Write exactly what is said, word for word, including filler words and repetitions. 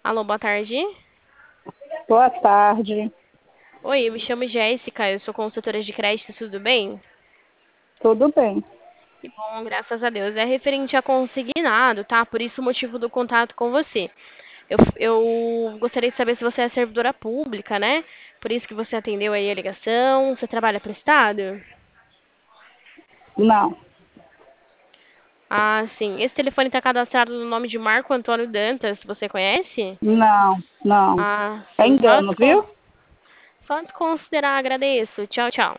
Alô, boa tarde. Boa tarde, Oi, eu me chamo Jéssica, eu sou consultora de crédito, tudo bem? tudo bem? Que bom, graças a Deus. É referente a consignado, tá? Por isso o motivo do contato com você. Eu, eu gostaria de saber se você é servidora pública, né? Por isso que você atendeu aí a ligação. Você trabalha para o Estado? Não, Ah, sim. Esse telefone está cadastrado no nome de Marco Antônio Dantas, você conhece? não, não. Ah, É sim. Só engano, descon... viu? Só desconsiderar, agradeço. Tchau, tchau.